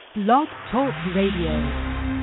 Blog Talk Radio.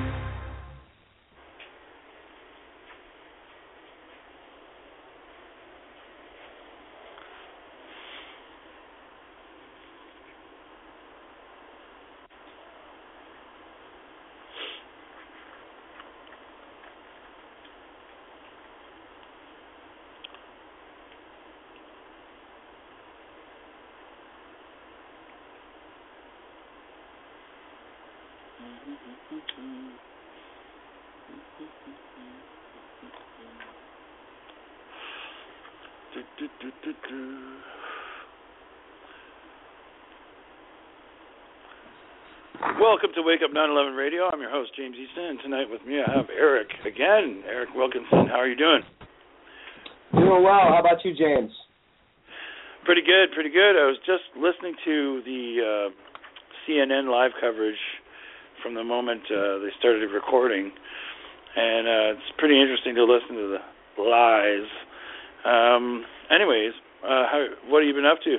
Welcome to Wake Up 9/11 Radio. I'm your host, James Easton, and tonight with me I have Eric again. Eric Wilkinson, how are you doing? Doing well. How about you, James? Pretty good, pretty good. I was just listening to the CNN live coverage from the moment they started recording, and it's pretty interesting to listen to the lies. Anyways, what have you been up to?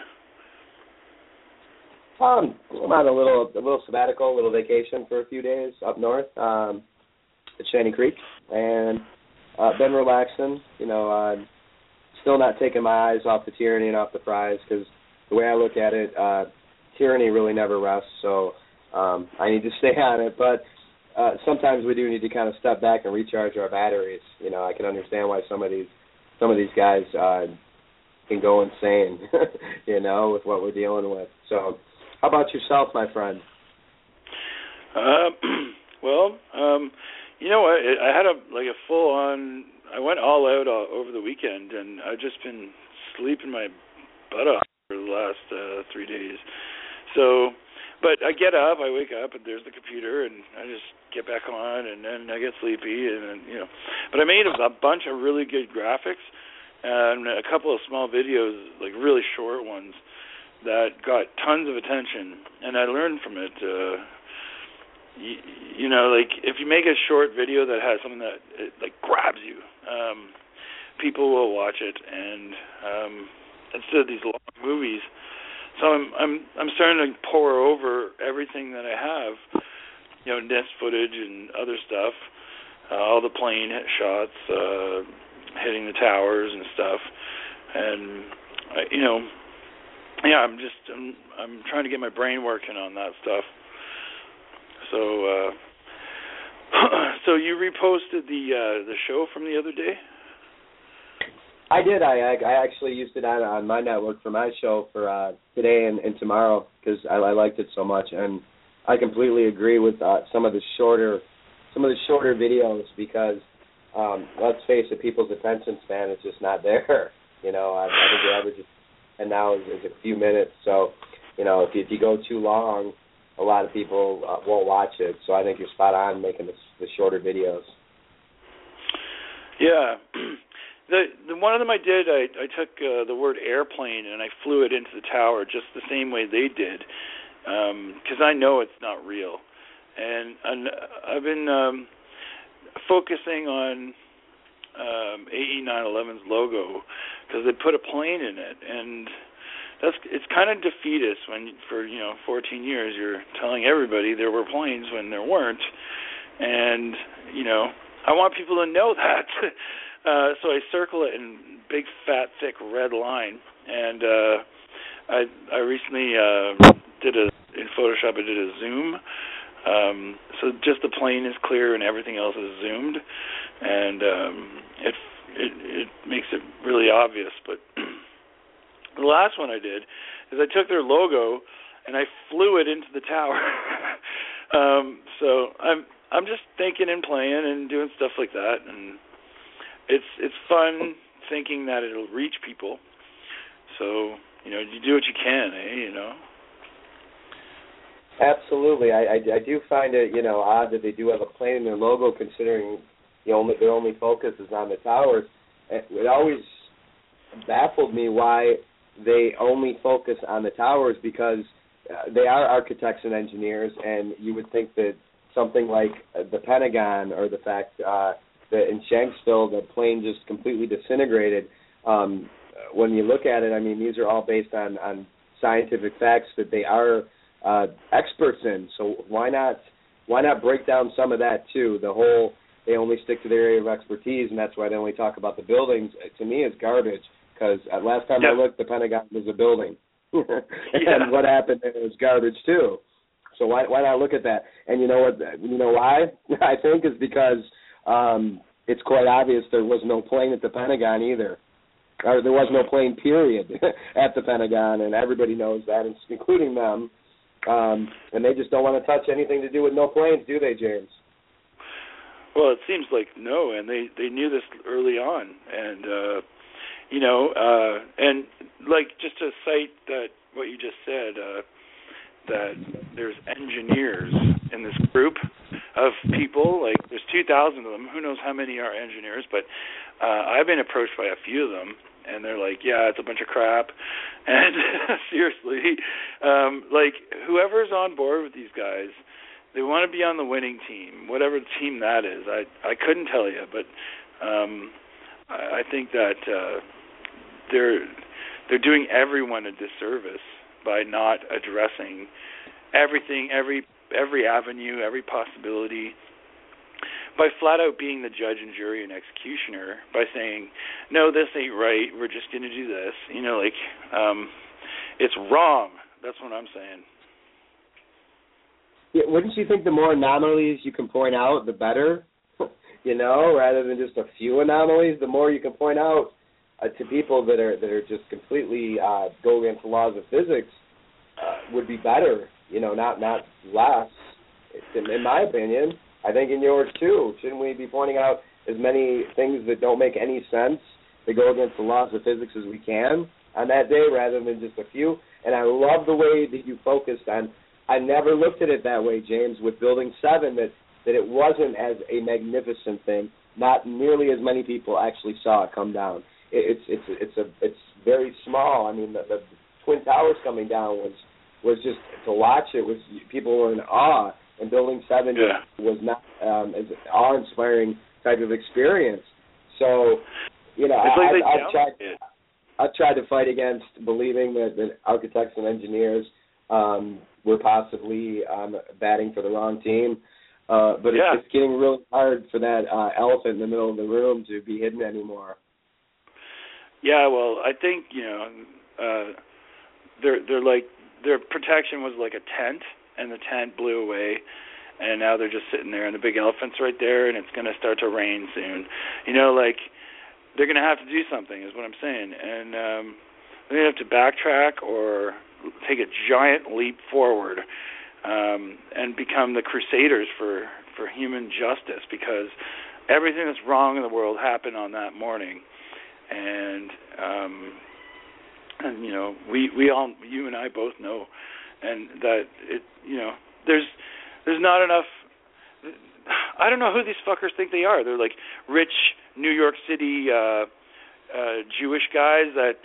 I'm on a little sabbatical, a little vacation for a few days up north at Shanty Creek, and been relaxing. Still not taking my eyes off the tyranny and off the prize, because the way I look at it, tyranny really never rests. So I need to stay on it, but sometimes we do need to kind of step back and recharge our batteries. I can understand why some of these guys can go insane, with what we're dealing with. So. How about yourself, my friend? Well, you know what? I had a full-on. I went all out over the weekend, and I've just been sleeping my butt off for the last 3 days. So, but I get up, I wake up, and there's the computer, and I just get back on, and then I get sleepy, and But I made a bunch of really good graphics and a couple of small videos, like really short ones, that got tons of attention, and I learned from it. If you make a short video that has something that grabs you, people will watch it, and instead of these long movies. So I'm starting to pour over everything that I have, nest footage and other stuff, all the plane shots, hitting the towers and stuff, and yeah, I'm trying to get my brain working on that stuff. So, so you reposted the show from the other day? I did. I actually used it on my network for my show for today and tomorrow, because I liked it so much, and I completely agree with some of the shorter videos, because let's face it, people's attention span is just not there. I think the average and now is a few minutes. So, if you go too long, a lot of people won't watch it. So I think you're spot on making the shorter videos. Yeah. The one of them I did, I took the word airplane and I flew it into the tower just the same way they did, because I know it's not real. And I've been focusing on AE 9/11's logo, because they put a plane in it, and it's kind of defeatist when for 14 years you're telling everybody there were planes when there weren't, and I want people to know that. So I circle it in big fat thick red line, and I recently in Photoshop I did a zoom. So just the plane is clear and everything else is zoomed, and it makes it really obvious. But the last one I did is I took their logo and I flew it into the tower. So I'm just thinking and playing and doing stuff like that, and it's fun thinking that it'll reach people. So you do what you can, Absolutely. I do find it, odd that they do have a plane in their logo, considering their only focus is on the towers. It always baffled me why they only focus on the towers, because they are architects and engineers, and you would think that something like the Pentagon, or the fact that in Shanksville the plane just completely disintegrated, when you look at it, I mean, these are all based on scientific facts that they are experts in. So why not break down some of that too? The whole they only stick to their area of expertise, and that's why they only talk about the buildings. To me, it's garbage because last time I looked, the Pentagon was a building, and what happened there was garbage too. So why not look at that? And you know what? You know why? I think is because it's quite obvious there was no plane at the Pentagon either. Or there was no plane, period, at the Pentagon, and everybody knows that, including them. And they just don't want to touch anything to do with no planes, do they, James? Well, it seems like no, and they knew this early on, and and like just to cite that what you just said, that there's engineers in this group of people. Like there's 2,000 of them. Who knows how many are engineers? But I've been approached by a few of them, and they're like, "Yeah, it's a bunch of crap." And seriously, like whoever's on board with these guys, they want to be on the winning team, whatever team that is. I couldn't tell you, but I think that they're doing everyone a disservice by not addressing everything, every avenue, every possibility, by flat out being the judge and jury and executioner, by saying, no, this ain't right, we're just going to do this. It's wrong. That's what I'm saying. Yeah, wouldn't you think the more anomalies you can point out, the better? Rather than just a few anomalies, the more you can point out to people that are just completely go against the laws of physics would be better. Not less. In my opinion, I think in yours too. Shouldn't we be pointing out as many things that don't make any sense that go against the laws of physics as we can on that day, rather than just a few? And I love the way that you focused on. I never looked at it that way, James, with Building 7, that it wasn't as a magnificent thing. Not nearly as many people actually saw it come down. It's very small. I mean, the Twin Towers coming down was just, to watch it, was people were in awe, and Building 7 was not as awe-inspiring type of experience. So, I've tried to fight against believing that architects and engineers were possibly batting for the wrong team. But it's getting really hard for that elephant in the middle of the room to be hidden anymore. Yeah, well, I think they're like, their protection was like a tent, and the tent blew away, and now they're just sitting there, and the big elephant's right there, and it's going to start to rain soon. They're going to have to do something, is what I'm saying, and they're going to have to backtrack or take a giant leap forward and become the crusaders for human justice, because everything that's wrong in the world happened on that morning. And we all, you and I both know, and that there's not enough. I don't know who these fuckers think they are. They're like rich New York City Jewish guys that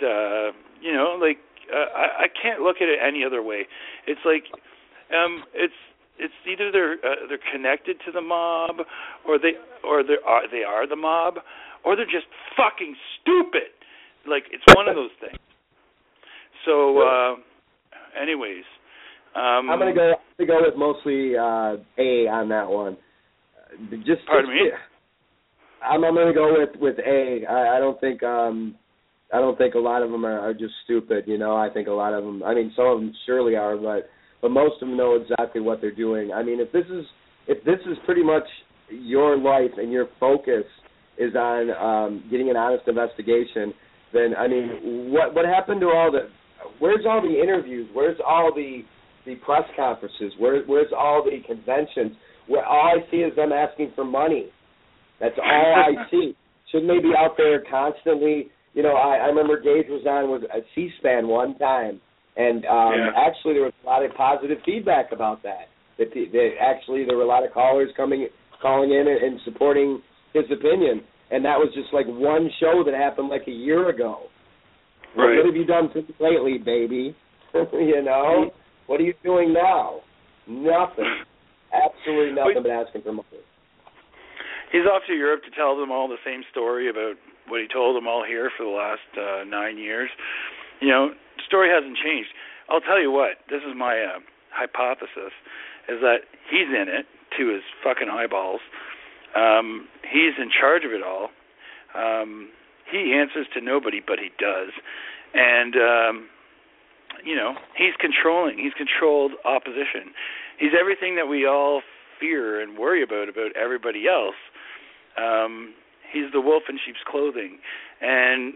I can't look at it any other way. It's like it's either they're connected to the mob, or they are the mob, or they're just fucking stupid. Like, it's one of those things. So, anyways, I'm gonna go with mostly A on that one. Pardon me? I'm gonna go with A. I don't think a lot of them are just stupid. I think a lot of them. I mean, some of them surely are, but most of them know exactly what they're doing. I mean, if this is pretty much your life and your focus is on getting an honest investigation, then I mean, what happened to all the? Where's all the interviews? Where's all the press conferences? Where's all the conventions? Where all I see is them asking for money. That's all I see. Shouldn't they be out there constantly? I remember Gage was on with a C-SPAN one time, and actually there was a lot of positive feedback about that. That actually there were a lot of callers calling in and supporting his opinion, and that was just like one show that happened like a year ago. Right. What have you done lately, baby? What are you doing now? Nothing. Absolutely nothing but asking for money. He's off to Europe to tell them all the same story about what he told them all here for the last 9 years. The story hasn't changed. I'll tell you what. This is my hypothesis is that he's in it to his fucking eyeballs. He's in charge of it all. He answers to nobody, but he does. And, he's controlling. He's controlled opposition. He's everything that we all fear and worry about everybody else. He's the wolf in sheep's clothing. And,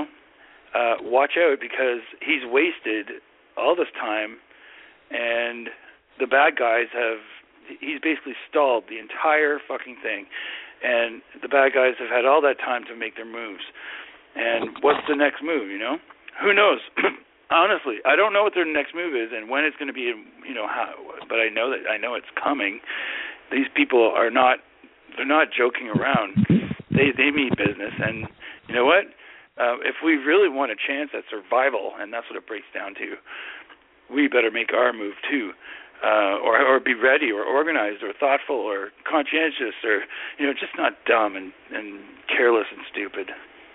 watch out, because he's wasted all this time, and the bad guys he's basically stalled the entire fucking thing. And the bad guys have had all that time to make their moves. And what's the next move, Who knows? Honestly, I don't know what their next move is and when it's going to be, how, but I know it's coming. These people they're not joking around. They mean business. And you know what? If we really want a chance at survival, and that's what it breaks down to, we better make our move too. Or be ready, or organized, or thoughtful, or conscientious, or just not dumb and careless and stupid.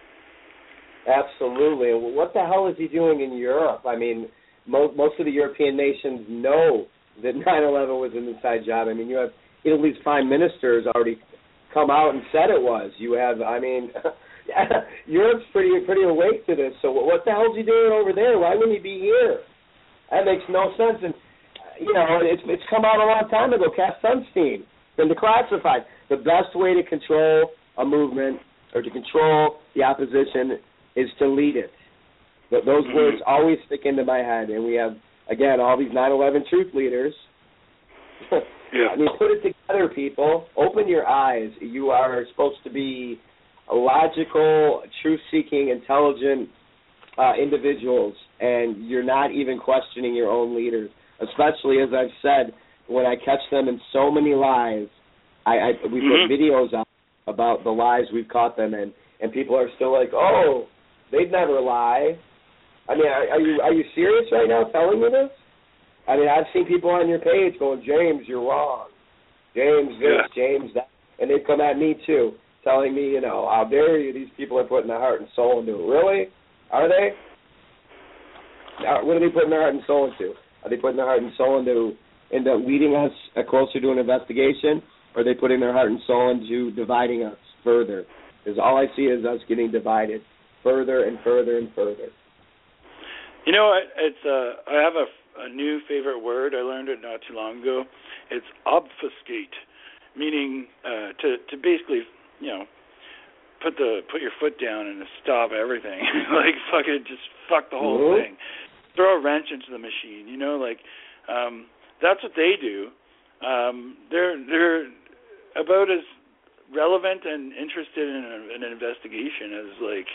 Absolutely. What the hell is he doing in Europe? I mean, most of the European nations know that 9/11 was an inside job. I mean, you have Italy's prime minister has already come out and said it was. You have, Europe's pretty awake to this. So what the hell is he doing over there? Why wouldn't he be here? That makes no sense. And it's come out a long time ago. Cass Sunstein, been declassified. The best way to control a movement or to control the opposition is to lead it. But those words always stick into my head. And we have, again, all these 9/11 truth leaders. Yeah. I mean, put it together, people. Open your eyes. You are supposed to be logical, truth-seeking, intelligent individuals, and you're not even questioning your own leaders. Especially, as I've said, when I catch them in so many lies, we put videos out about the lies we've caught them in, and people are still like, "Oh, they'd never lie." I mean, are you serious right now telling me this? I mean, I've seen people on your page going, "James, you're wrong. James this, James that," and they come at me too, telling me, "How dare you? These people are putting their heart and soul into it." Really? Are they? What are they putting their heart and soul into? Are they putting their heart and soul into leading us closer to an investigation, or are they putting their heart and soul into dividing us further? Because all I see is us getting divided further and further and further. I have a new favorite word. I learned it not too long ago. It's obfuscate, meaning to basically, put your foot down and stop everything. Like fucking just fuck the whole thing. Throw a wrench into the machine. That's what they do. They're about as relevant and interested in an investigation as like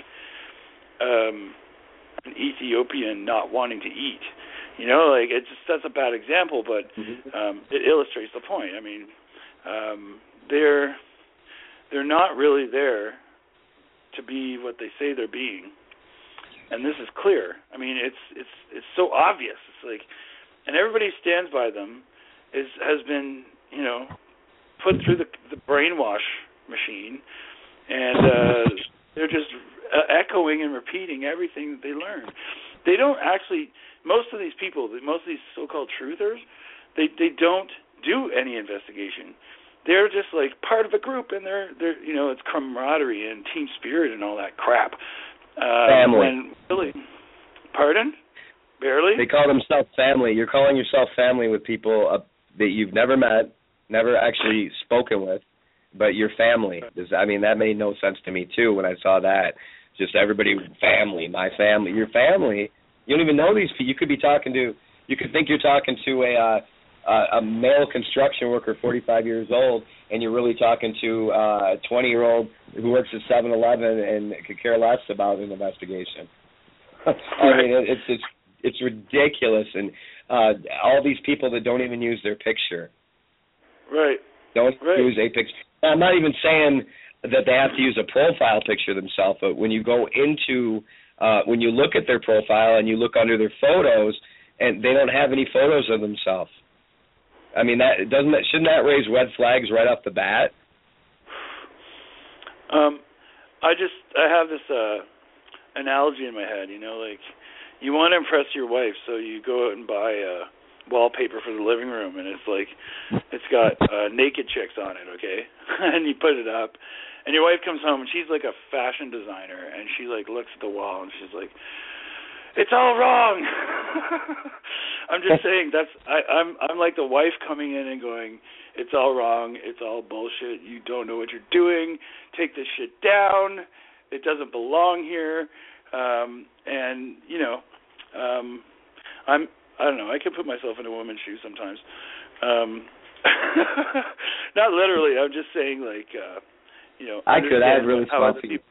an Ethiopian not wanting to eat. That's a bad example, but it illustrates the point. I mean, they're not really there to be what they say they're being, and this is clear. I mean, it's so obvious. It's like, and everybody stands by them. Has been put through the brainwash machine, and they're just echoing and repeating everything that they learn. They don't actually. Most of these people, most of these so-called truthers, they don't do any investigation. They're just like part of a group, and they're it's camaraderie and team spirit and all that crap. Family. Pardon? Barely? They call themselves family. You're calling yourself family with people that you've never met, never actually spoken with, but you're family. That made no sense to me too when I saw that. Just everybody, family, my family, your family. You don't even know these people. You could think you're talking to a male construction worker, 45 years old, and you're really talking to a 20-year-old who works at 7-Eleven and could care less about an investigation. It's ridiculous, and all these people that don't even use their picture. Right. Don't use a picture. Now, I'm not even saying that they have to use a profile picture themselves, but when you go into when you look at their profile and you look under their photos, and they don't have any photos of themselves. I mean, shouldn't that raise red flags right off the bat? I have this analogy in my head. Like you want to impress your wife, so you go out and buy wallpaper for the living room, and it's got naked chicks on it, okay? And you put it up, and your wife comes home, and she's like a fashion designer, and she like looks at the wall, and she's like, "It's all wrong." I'm just saying I'm like the wife coming in and going, "It's all wrong. It's all bullshit. You don't know what you're doing. Take this shit down. It doesn't belong here." And I don't know. I can put myself in a woman's shoes sometimes. Not literally. I'm just saying, like, I could. I have really smart people.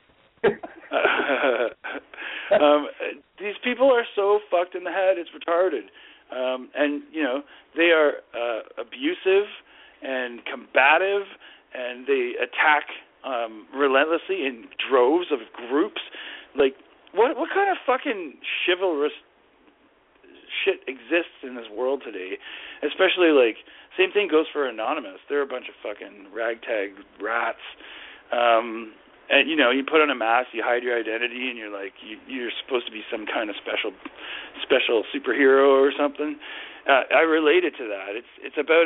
These people are so fucked in the head. It's retarded. And they are abusive and combative, and they attack relentlessly in droves of groups. Like, what kind of fucking chivalrous shit exists in this world today? Especially, like, same thing goes for Anonymous. They're a bunch of fucking ragtag rats. And you put on a mask, you hide your identity, and you're like you're supposed to be some kind of special superhero or something. I related to that. It's about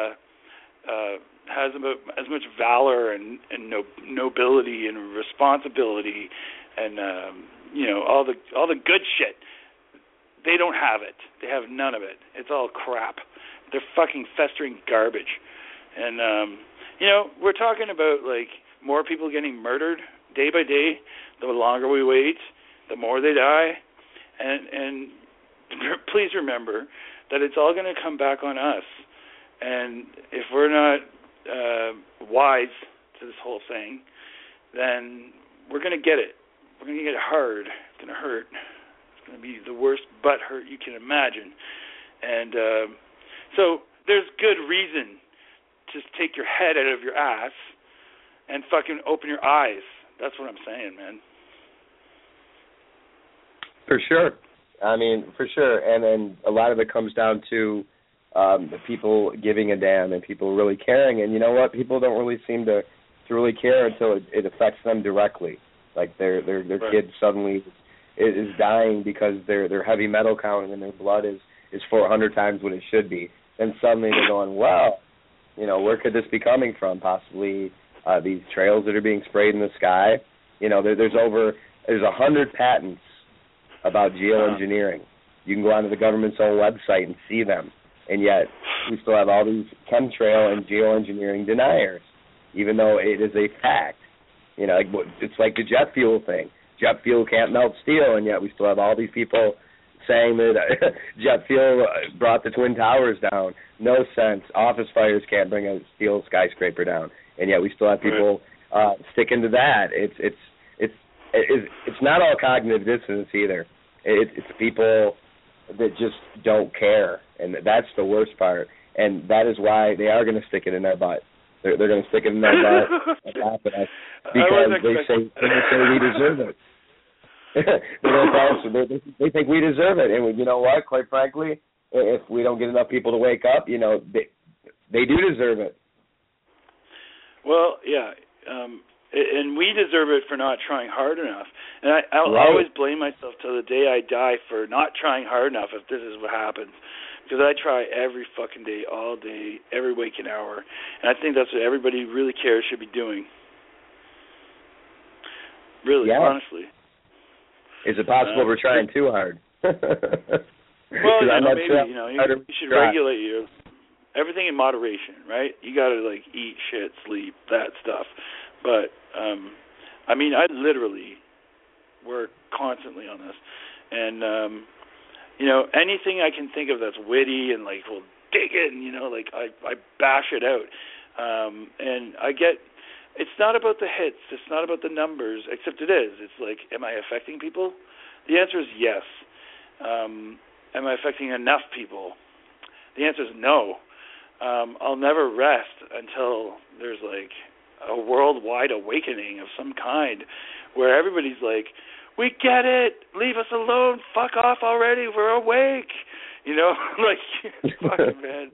has about as much valor and nobility and responsibility and all the good shit. They don't have it. They have none of it. It's all crap. They're fucking festering garbage. And we're talking about like more people getting murdered day by day. The longer we wait, the more they die. And please remember that it's all going to come back on us. And if we're not wise to this whole thing, then we're going to get it. We're going to get it hard. It's going to hurt. It's going to be the worst butt hurt you can imagine. And so there's good reason to take your head out of your ass and fucking open your eyes. That's what I'm saying, man. For sure. I mean, for sure. And then a lot of it comes down to people giving a damn and people really caring. And you know what? People don't really seem to really care until it affects them directly. Like their right. kid suddenly is dying because their heavy metal count in their blood is 400 times what it should be. Then suddenly they're going, well, where could this be coming from? Possibly these trails that are being sprayed in the sky. There's 100 patents about geoengineering. You can go onto the government's own website and see them. And yet we still have all these chemtrail and geoengineering deniers, even though it is a fact. It's like the jet fuel thing. Jet fuel can't melt steel, and yet we still have all these people saying that jet fuel brought the Twin Towers down. No sense. Office fires can't bring a steel skyscraper down, and yet we still have people sticking to that. It's not all cognitive dissonance either. It's people that just don't care, and that's the worst part. And that is why they are going to stick it in their butt. They're going to stick it in their butt and laugh at us because they say we deserve it. They think we deserve it, and you know what? Quite frankly, if we don't get enough people to wake up, they do deserve it. Well, yeah, and we deserve it for not trying hard enough. And I'll always blame myself till the day I die for not trying hard enough if this is what happens. Because I try every fucking day, all day, every waking hour. And I think that's what everybody who really cares should be doing. Really, honestly. Is it possible we're trying too hard? Well, maybe, you should regulate everything in moderation, right? You got to, eat, shit, sleep, that stuff. But, I literally work constantly on this. And, anything I can think of that's witty and, will dig it, and, I bash it out. And I get... It's not about the hits. It's not about the numbers, except it is. It's like, am I affecting people? The answer is yes. Am I affecting enough people? The answer is no. I'll never rest until there's, a worldwide awakening of some kind where everybody's like, we get it. Leave us alone. Fuck off already. We're awake. Fucking man.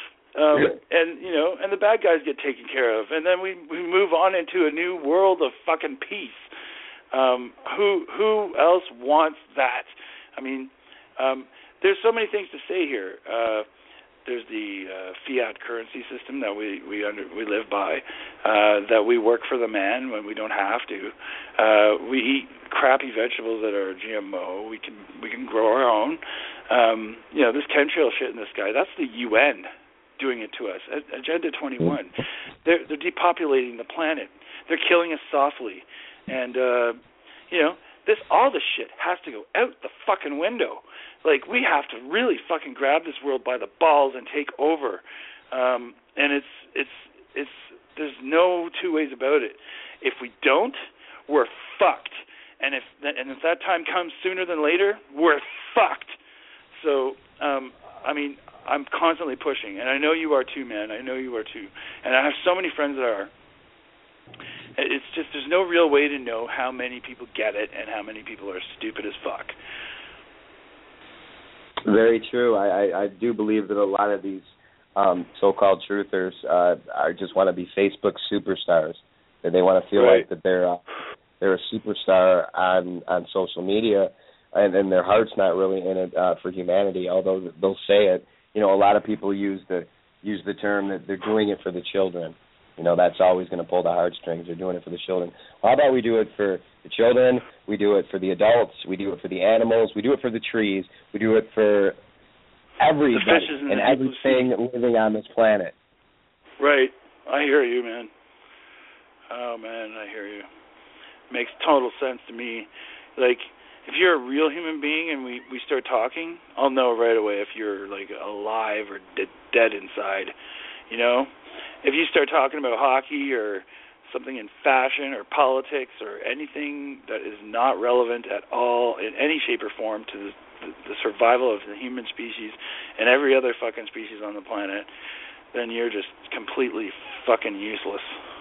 And the bad guys get taken care of, and then we move on into a new world of fucking peace. Who else wants that? there's so many things to say here. There's the fiat currency system that we live by, that we work for the man when we don't have to. We eat crappy vegetables that are GMO. We can grow our own. This chemtrail shit in the sky, that's the UN doing it to us. Agenda 21. They're depopulating the planet. They're killing us softly. And all this shit has to go out the fucking window. Like, we have to really fucking grab this world by the balls and take over. And it's there's no two ways about it. If we don't, we're fucked. And if that time comes sooner than later, we're fucked. So, I'm constantly pushing, and I know you are too, man. I know you are too. And I have so many friends that are. It's just there's no real way to know how many people get it and how many people are stupid as fuck. Very true. I do believe that a lot of these so-called truthers just want to be Facebook superstars. That they want to feel like that they're a superstar on social media, and their heart's not really in it for humanity. Although they'll say it, a lot of people use the term that they're doing it for the children. That's always going to pull the heartstrings. They're doing it for the children. How about we do it for the children? We do it for the adults. We do it for the animals. We do it for the trees. We do it for everybody and everything living on this planet. Right. I hear you, man. Oh, man, I hear you. Makes total sense to me. Like, if you're a real human being and we start talking, I'll know right away if you're, like, alive or dead inside, If you start talking about hockey or something in fashion or politics or anything that is not relevant at all in any shape or form to the survival of the human species and every other fucking species on the planet, then you're just completely fucking useless.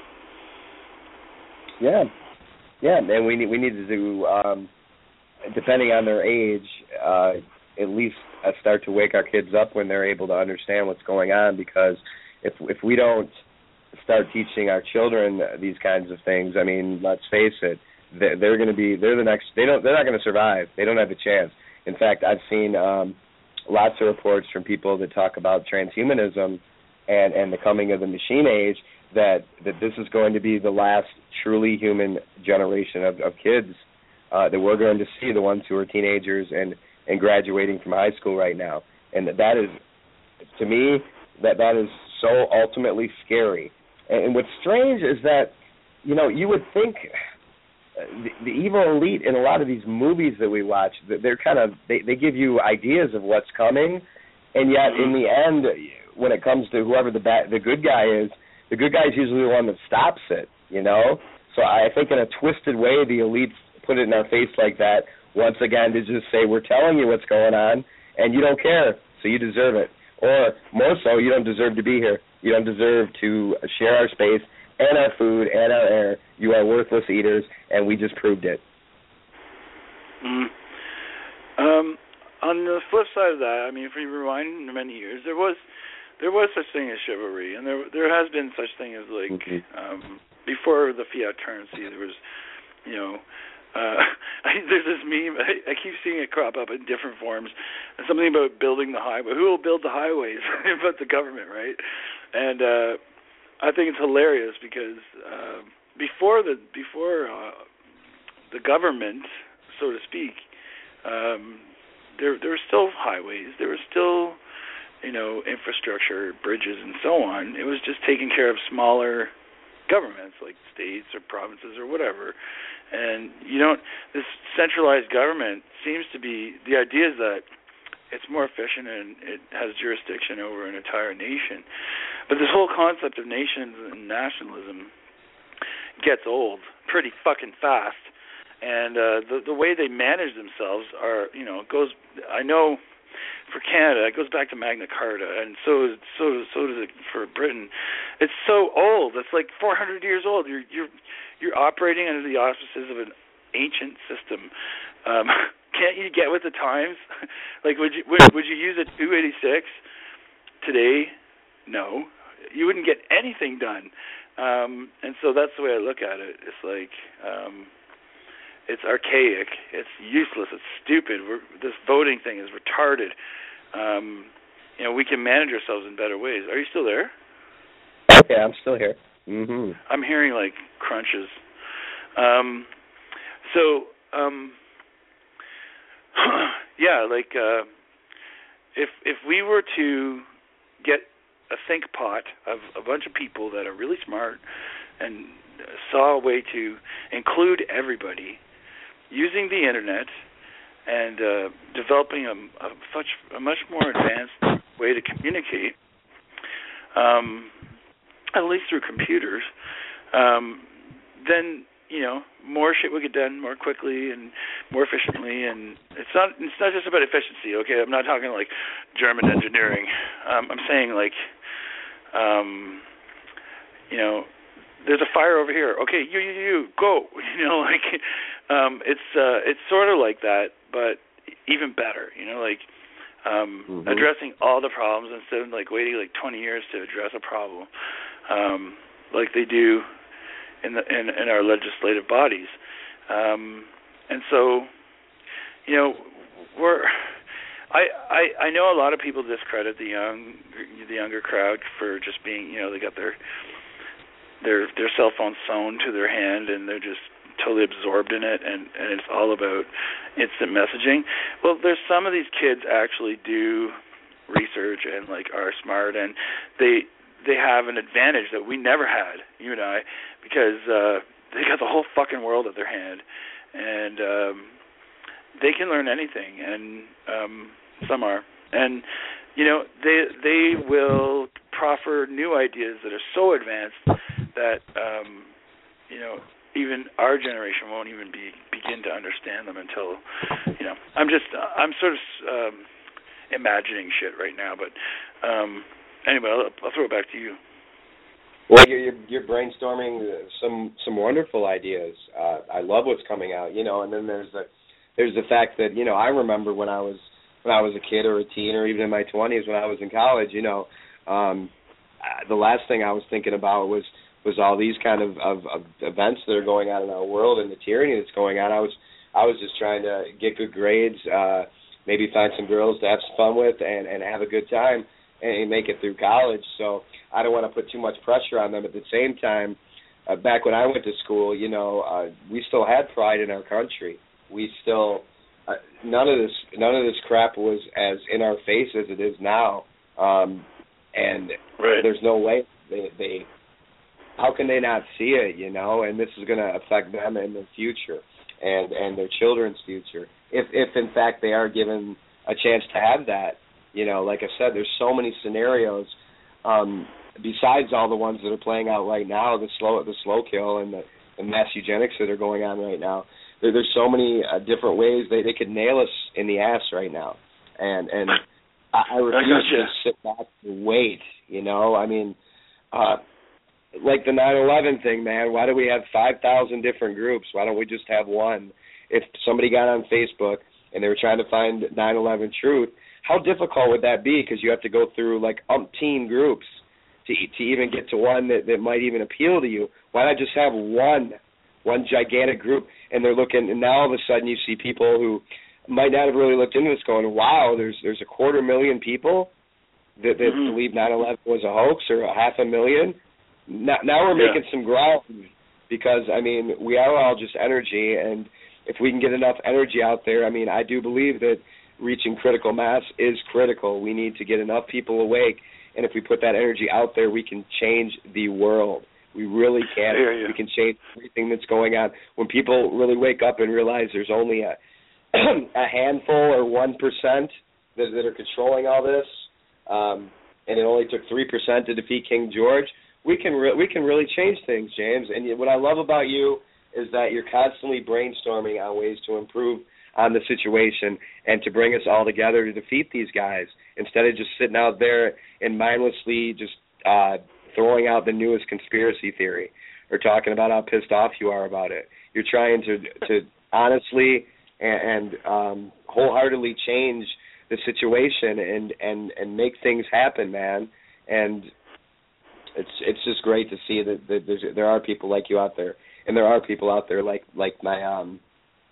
Yeah, and we need to do, depending on their age, at least start to wake our kids up when they're able to understand what's going on, because if we don't start teaching our children these kinds of things, let's face it, they're the next. They're not going to survive. They don't have a chance. In fact, I've seen lots of reports from people that talk about transhumanism and the coming of the machine age, that this is going to be the last truly human generation of kids that we're going to see, the ones who are teenagers and graduating from high school right now. And that is, to me, that is so ultimately scary. And what's strange is that, you would think the evil elite in a lot of these movies that we watch, they're kind of, they give you ideas of what's coming, and yet in the end, when it comes to whoever the good guy is usually the one that stops it, So I think in a twisted way, the elites put it in our face like that, once again, to just say, we're telling you what's going on, and you don't care, so you deserve it. Or more so, you don't deserve to be here. You don't deserve to share our space and our food and our air. You are worthless eaters, and we just proved it. On the flip side of that, if you rewind many years, there was such thing as chivalry, and there has been such thing as before the fiat currency, there was, there's this meme, I keep seeing it crop up in different forms, something about building the highway. Who will build the highways? But the government, right? And I think it's hilarious because before the government, so to speak, there were still highways, there was still infrastructure, bridges, and so on. It was just taking care of smaller governments like states or provinces or whatever. And this centralized government seems to be, the idea is that it's more efficient and it has jurisdiction over an entire nation. But this whole concept of nations and nationalism gets old pretty fucking fast. And the way they manage themselves goes, I know for Canada, it goes back to Magna Carta, and so does it for Britain. It's so old. It's like 400 years old. You're operating under the auspices of an ancient system. Can't you get with the times? Like, would you use a 286 today? No, you wouldn't get anything done. And so that's the way I look at it. It's like it's archaic, it's useless, it's stupid. This voting thing is retarded. We can manage ourselves in better ways. Are you still there? Okay, I'm still here. I'm hearing like crunches. If we were to get a think pot of a bunch of people that are really smart and saw a way to include everybody using the internet and developing a much more advanced way to communicate, at least through computers, then more shit would get done more quickly and more efficiently. And it's not just about efficiency. Okay, I'm not talking like German engineering. I'm saying like, there's a fire over here. Okay, you go. It's sort of like that, but even better. Addressing all the problems instead of like waiting like 20 years to address a problem, like they do in our legislative bodies. And so, I know a lot of people discredit the younger crowd for just being, they got their cell phone sewn to their hand and they're just totally absorbed in it, and it's all about instant messaging. Well, there's some of these kids actually do research and like are smart, and they have an advantage that we never had, you and I, because they got the whole fucking world at their hand, and they can learn anything, and some are, and they will proffer new ideas that are so advanced that even our generation won't even begin to understand them until I'm sort of imagining shit right now, but anyway, I'll throw it back to you. Well, you're brainstorming some wonderful ideas. I love what's coming out, and then there's the fact that I remember when I was a kid or a teen or even in my 20s when I was in college, the last thing I was thinking about was all these kind of events that are going on in our world and the tyranny that's going on. I was just trying to get good grades, maybe find some girls to have some fun with and have a good time and make it through college. So I don't want to put too much pressure on them. At the same time, back when I went to school, we still had pride in our country. We still none of this crap was as in our face as it is now. And right. There's no way they how can they not see it, and this is going to affect them in their future and their children's future. If in fact they are given a chance to have that, like I said, there's so many scenarios besides all the ones that are playing out right now, the slow kill and the mass eugenics that are going on right now. There's so many different ways they could nail us in the ass right now, and I refuse to just sit back and wait. Like the 9/11 thing, man. Why do we have 5,000 different groups? Why don't we just have one? If somebody got on Facebook and they were trying to find 9/11 truth, how difficult would that be? Because you have to go through like umpteen groups to even get to one that might even appeal to you. Why not just have one gigantic group? And they're looking, and now all of a sudden you see people who might not have really looked into this going, wow, there's 250,000 people that believe 9/11 was a hoax, or 500,000. Now we're making some ground, because, we are all just energy, and if we can get enough energy out there, I do believe that reaching critical mass is critical. We need to get enough people awake, and if we put that energy out there, we can change the world. We really can. We can change everything that's going on. When people really wake up and realize there's only a handful or 1% that are controlling all this, and it only took 3% to defeat King George, we can really change things, James. And what I love about you is that you're constantly brainstorming on ways to improve on the situation and to bring us all together to defeat these guys, instead of just sitting out there and mindlessly just throwing out the newest conspiracy theory or talking about how pissed off you are about it. You're trying to honestly and wholeheartedly change the situation and make things happen, man. And it's just great to see that there are people like you out there, and there are people out there like my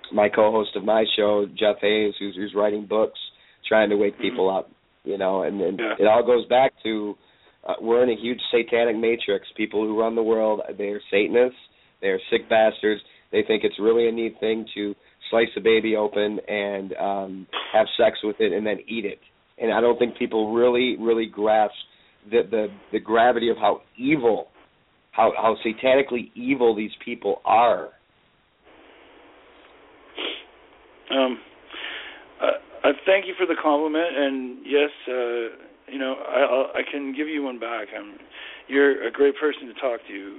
my co-host of my show, Jeff Hayes, who's writing books, trying to wake people up, you know, and it all goes back to we're in a huge satanic matrix. People who run the world, they're Satanists, they're sick bastards. They think it's really a neat thing to slice a baby open and have sex with it and then eat it. And I don't think people really grasp the gravity of how evil, how satanically evil these people are. I thank you for the compliment, and yes, you know, I can give you one back. You're a great person to talk to.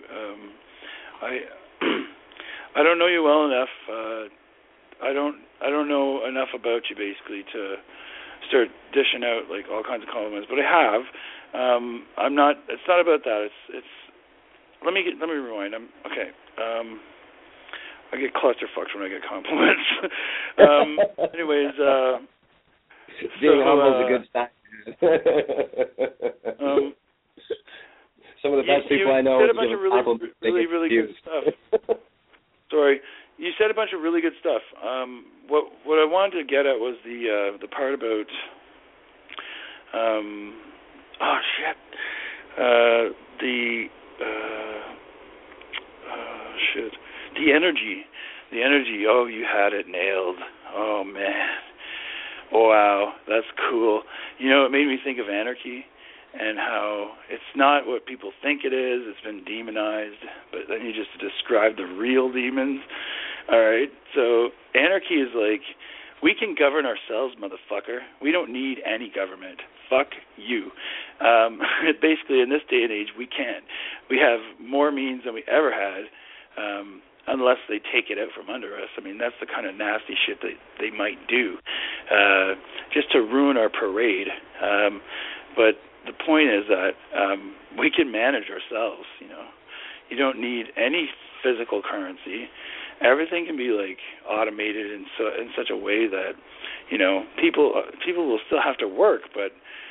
I don't know you well enough. I don't know enough about you basically to start dishing out like all kinds of compliments, but I have. I'm not. It's not about that. It's. Let me rewind. Okay. I get clusterfucked when I get compliments. Anyways, being humble is a good sign. Some of the best people I know said a bunch of really good stuff. Sorry, you said a bunch of really good stuff. What I wanted to get at was the part about the energy. Oh, you had it nailed. Oh man. Oh, wow, that's cool. You know, it made me think of anarchy and how it's not what people think it is. It's been demonized, but then you just describe the real demons. All right, so anarchy is like, we can govern ourselves, motherfucker. We don't need any government. Fuck you. Basically, in this day and age, we can. We have more means than we ever had, unless they take it out from under us. I mean, that's the kind of nasty shit that they might do, just to ruin our parade. But the point is that we can manage ourselves, you know. You don't need any physical currency. Everything can be, like, automated in such a way that, you know, people will still have to work, but,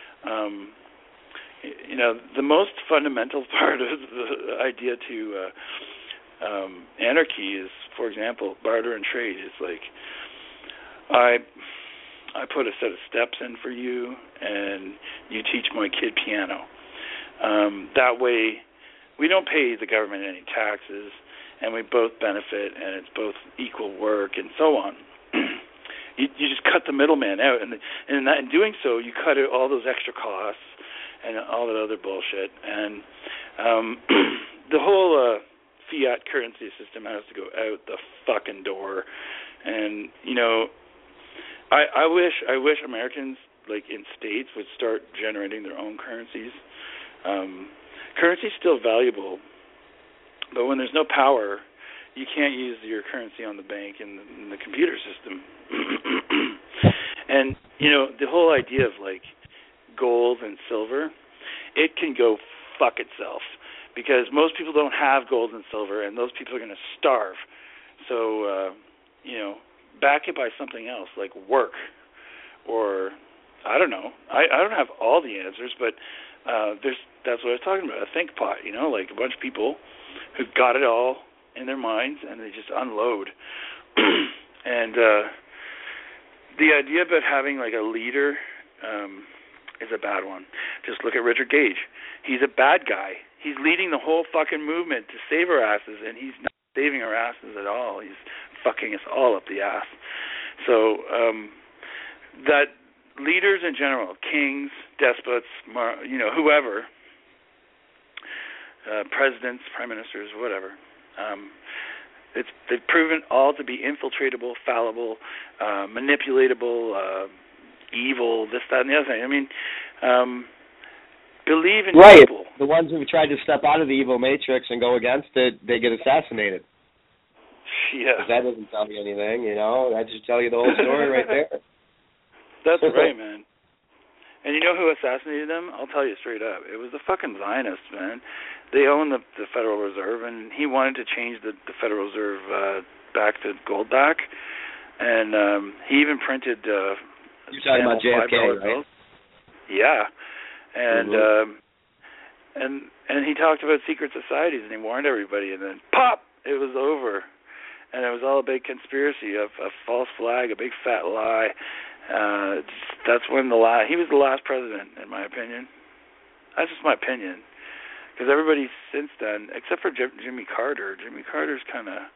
you know, the most fundamental part of the idea to anarchy is, for example, barter and trade. It's like I put a set of steps in for you, and you teach my kid piano. That way, we don't pay the government any taxes, and we both benefit, and it's both equal work, and so on. You just cut the middleman out, and in doing so, you cut out all those extra costs and all that other bullshit, and the whole fiat currency system has to go out the fucking door. And you know, I wish Americans, like in states, would start generating their own currencies. Currency's still valuable, but when there's no power, you can't use your currency on the bank and the computer system. And you know, the whole idea of like gold and silver, it can go fuck itself, because most people don't have gold and silver, and those people are going to starve. So, you know, back it by something else, like work, or, I don't know. I don't have all the answers, but that's what I was talking about, a think pot, you know, like a bunch of people who got it all in their minds, and they just unload. And the idea about having, like, a leader is a bad one. Just look at Richard Gage. He's a bad guy. He's leading the whole fucking movement to save our asses, and he's not saving our asses at all. He's fucking us all up the ass. So that leaders in general, kings, despots, you know, whoever, presidents, prime ministers, whatever, they've proven all to be infiltratable, fallible, manipulatable, evil, this, that, and the other thing. I mean, believe in people. The ones who tried to step out of the evil matrix and go against it, they get assassinated. Yeah. That doesn't tell you anything, you know. That just tell you the whole story right there. That's right, man. And you know who assassinated them? I'll tell you straight up. It was the fucking Zionists, man. They own the Federal Reserve, and he wanted to change the Federal Reserve back to gold back. And he even printed you're talking about JFK, $5 right? bills. Yeah. And and he talked about secret societies, and he warned everybody, and then pop, it was over. and it was all a big conspiracy, a false flag, a big fat lie. That's when he was the last president, in my opinion. That's just my opinion. Because everybody since then, except for Jimmy Carter, Jimmy Carter's kind of,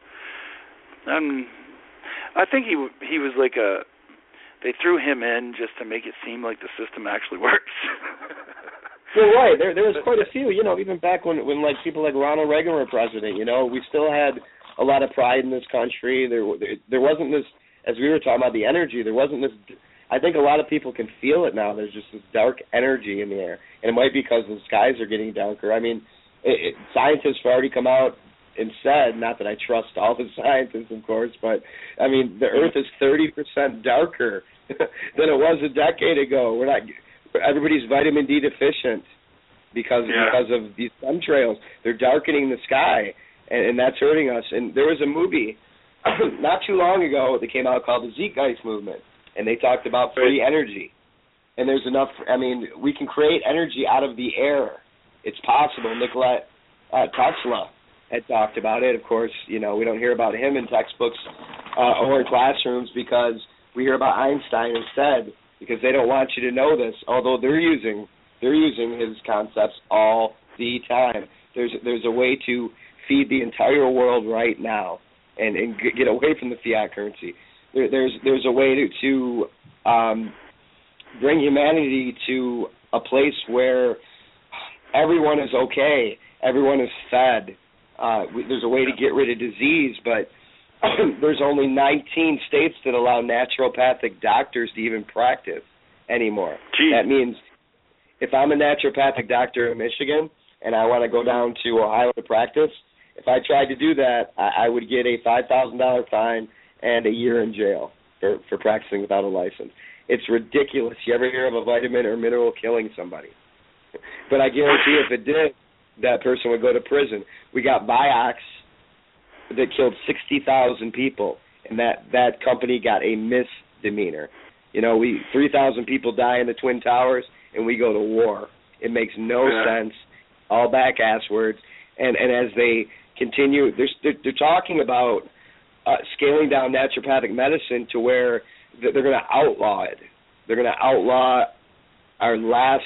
I think he was like they threw him in just to make it seem like the system actually works. You're right. There was quite a few. Even back when like people like Ronald Reagan were president. We still had a lot of pride in this country. There wasn't this, as we were talking about the energy. There wasn't this. I think a lot of people can feel it now. There's just this dark energy in the air, and it might be because the skies are getting darker. I mean, scientists have already come out and said, not that I trust all the scientists, of course, but I mean, the Earth is 30% darker than it was a decade ago. Everybody's vitamin D deficient because of these chemtrails. They're darkening the sky, and that's hurting us. And there was a movie not too long ago that came out called the Zeitgeist Movement, and they talked about free energy. And there's enough. I mean, we can create energy out of the air. It's possible. Nikola Tesla had talked about it. Of course, we don't hear about him in textbooks or in classrooms because we hear about Einstein instead, because they don't want you to know this, although they're using his concepts all the time. There's a way to feed the entire world right now and get away from the fiat currency. There's a way to bring humanity to a place where everyone is okay, everyone is fed. There's a way to get rid of disease, but there's only 19 states that allow naturopathic doctors to even practice anymore. Jeez. That means if I'm a naturopathic doctor in Michigan and I want to go down to Ohio to practice, if I tried to do that, I would get a $5,000 fine and a year in jail for practicing without a license. It's ridiculous. You ever hear of a vitamin or mineral killing somebody? But I guarantee if it did, that person would go to prison. We got Vioxx that killed 60,000 people, and that company got a misdemeanor. 3,000 people die in the Twin Towers, and we go to war. It makes no sense. All back-ass words. And as they continue, they're talking about scaling down naturopathic medicine to where they're going to outlaw it. They're going to outlaw our last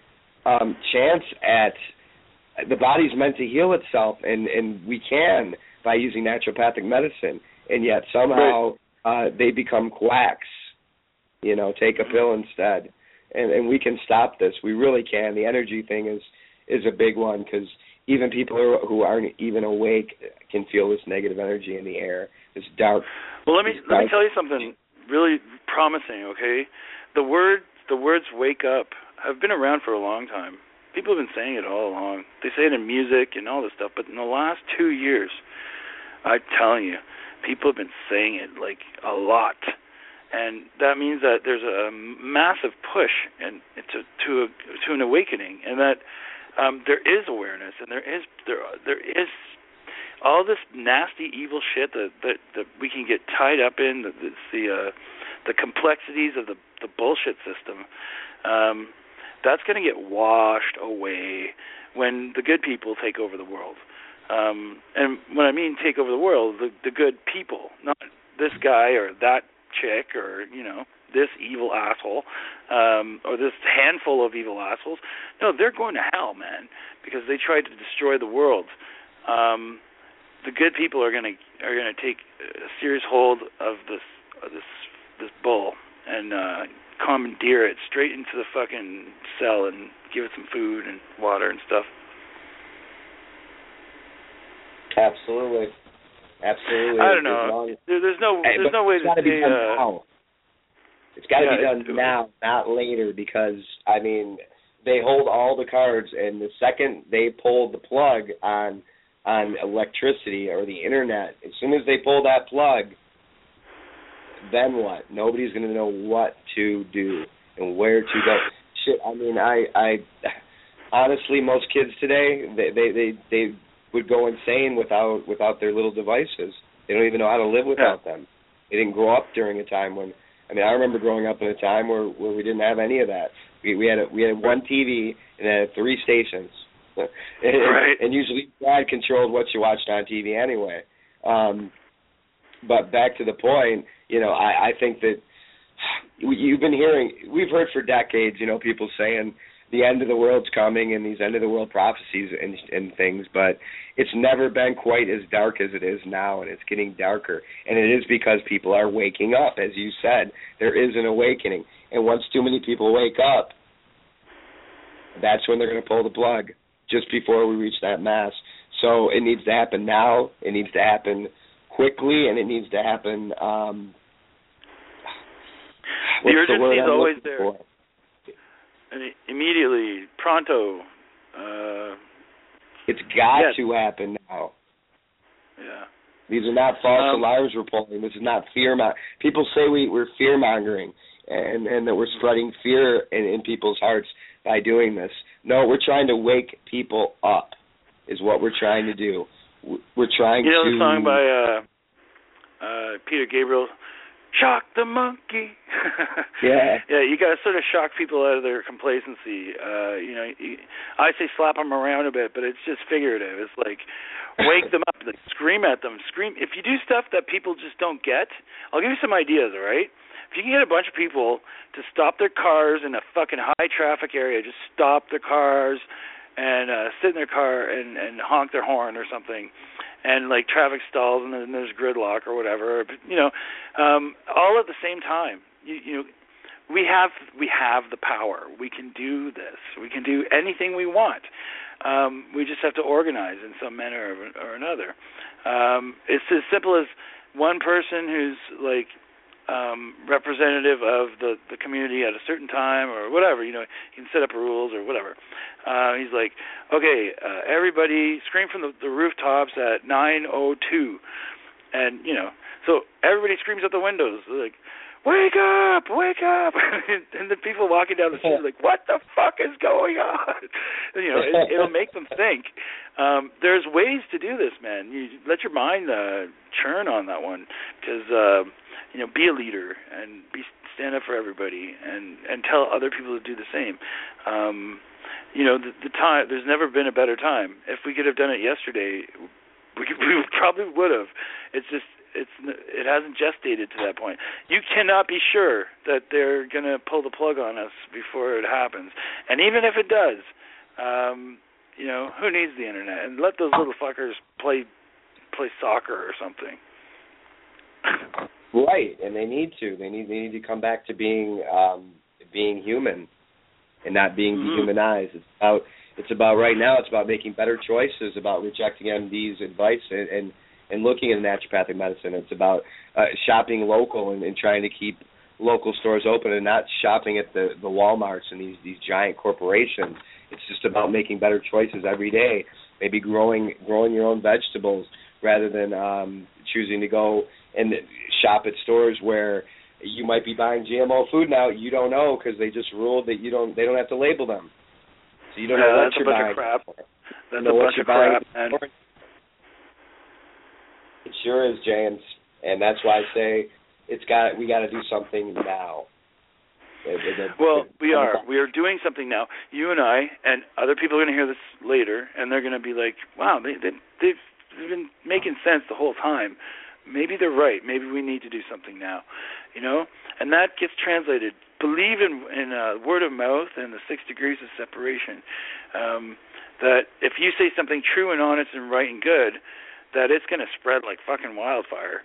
chance at the body's meant to heal itself, and we can by using naturopathic medicine, and yet somehow they become quacks. Take a pill instead, and we can stop this. We really can. The energy thing is a big one because even people who aren't even awake can feel this negative energy in the air. This dark. Well, let me tell you something really promising. Okay, the words "wake up" have been around for a long time. People have been saying it all along. They say it in music and all this stuff, but in the last 2 years, I'm telling you, people have been saying it like a lot, and that means that there's a massive push to an awakening, and that there is awareness, and there is all this nasty, evil shit that we can get tied up in, the complexities of the bullshit system. That's going to get washed away when the good people take over the world. And when I mean take over the world, the good people, not this guy or that chick or, this evil asshole or this handful of evil assholes. No, they're going to hell, man, because they tried to destroy the world. The good people are going to take a serious hold of this bull and commandeer it straight into the fucking cell and give it some food and water and stuff. Absolutely. I don't know. There's no way to say. It's got to be done now, not later, because they hold all the cards, and the second they pull the plug on electricity or the internet, as soon as they pull that plug, then what? Nobody's going to know what to do and where to go. Shit, I honestly, most kids today, they would go insane without their little devices. They don't even know how to live without them. They didn't grow up during a time when, I remember growing up in a time where we didn't have any of that. We had one TV and it had 3 stations. And usually Dad controlled what you watched on TV anyway. But back to the point, I think that we've heard for decades, people saying the end of the world's coming and these end of the world prophecies and things, but it's never been quite as dark as it is now, and it's getting darker. And it is because people are waking up. As you said, there is an awakening. And once too many people wake up, that's when they're going to pull the plug, just before we reach that mass. So it needs to happen now. It needs to happen quickly, and it needs to happen. The urgency is always there. And immediately, pronto. It's got to happen now. Yeah. These are not false alarms we're pulling. This is not fear. People say we're fear-mongering and that we're spreading fear in people's hearts by doing this. No, we're trying to wake people up is what we're trying to do. We're trying to... You know the song by Peter Gabriel, Shock the Monkey? Yeah. Yeah, you got to sort of shock people out of their complacency. I say slap them around a bit, but it's just figurative. It's like wake them up, like scream at them. Scream. If you do stuff that people just don't get, I'll give you some ideas, all right? If you can get a bunch of people to stop their cars in a fucking high traffic area, just stop their cars and sit in their car and honk their horn or something, and like traffic stalls and then there's gridlock or whatever, all at the same time. We have the power. We can do this. We can do anything we want. We just have to organize in some manner or another. It's as simple as one person who's like representative of the community at a certain time or whatever, he can set up rules or whatever. He's like, okay, everybody scream from the rooftops at 9:02, and so everybody screams out the windows like, wake up, wake up, and the people walking down the street are like, what the fuck is going on? It'll make them think. There's ways to do this, man. You let your mind churn on that one, because be a leader and stand up for everybody and tell other people to do the same. The time, there's never been a better time. If we could have done it yesterday, we probably would have. It's just it hasn't gestated to that point. You cannot be sure that they're going to pull the plug on us before it happens. And even if it does, who needs the internet? And let those little fuckers play soccer or something. Right, and they need to. They need to come back to being human and not being dehumanized. It's about right now. It's about making better choices, about rejecting MD's advice and looking at naturopathic medicine. It's about shopping local and trying to keep local stores open and not shopping at the Walmarts and these giant corporations. It's just about making better choices every day. Maybe growing your own vegetables rather than choosing to go and shop at stores where you might be buying GMO food now. You don't know because they just ruled that they don't have to label them. So you don't know what you're buying. That's a bunch of crap. It sure is, James, and that's why I say we got to do something now. Well, we are doing something now. You and I and other people are going to hear this later, and they're going to be like, "Wow, they've been making sense the whole time. Maybe they're right. Maybe we need to do something now." And that gets translated. Believe in word of mouth and the 6 degrees of separation. That if you say something true and honest and right and good, that it's going to spread like fucking wildfire.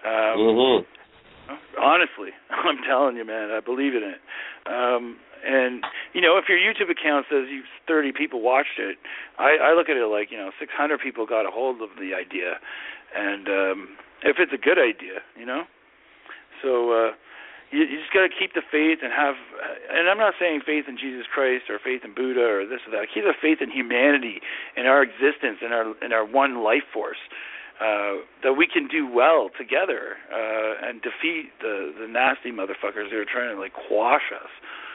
Honestly, I'm telling you, man, I believe in it. And, if your YouTube account says 30 people watched it, I look at it like, 600 people got a hold of the idea. And if it's a good idea, So you just got to keep the faith and have, and I'm not saying faith in Jesus Christ or faith in Buddha or this or that. Keep the faith in humanity, in our existence, in our one life force. That we can do well together and defeat the nasty motherfuckers that are trying to quash us.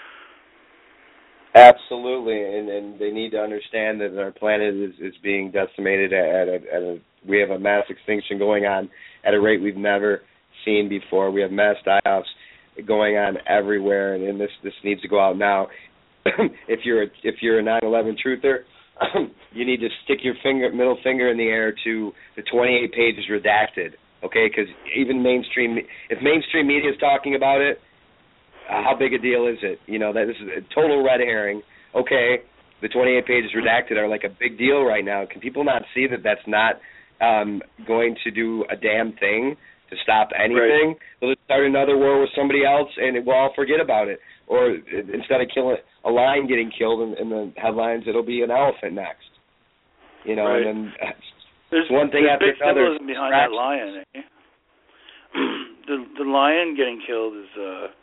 Absolutely, and they need to understand that our planet is being decimated we have a mass extinction going on at a rate we've never seen before. We have mass die-offs going on everywhere, and this needs to go out now. If you're a 9/11 truther, you need to stick your middle finger in the air to the 28 pages redacted okay? Because even if mainstream media is talking about it, how big a deal is it? You know, that this is a total red herring. Okay, the 28 pages redacted are like a big deal right now. Can people not see that that's not going to do a damn thing to stop anything? Right. They'll just start another war with somebody else, and we'll all forget about it. Or instead of killing a lion getting killed in the headlines, it'll be an elephant next. You know, right. And then there's one thing after another. There's big symbolism behind that lion. Eh? The lion getting killed is.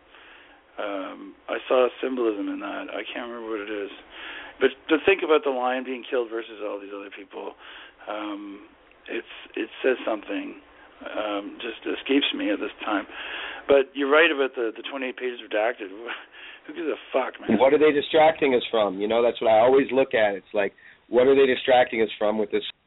I saw a symbolism in that. I can't remember what it is. But to think about the lion being killed versus all these other people, it says something. Just escapes me at this time. But you're right about the 28 pages redacted. Who gives a fuck, man? What are they distracting us from? You know, that's what I always look at. It's like, what are they distracting us from with this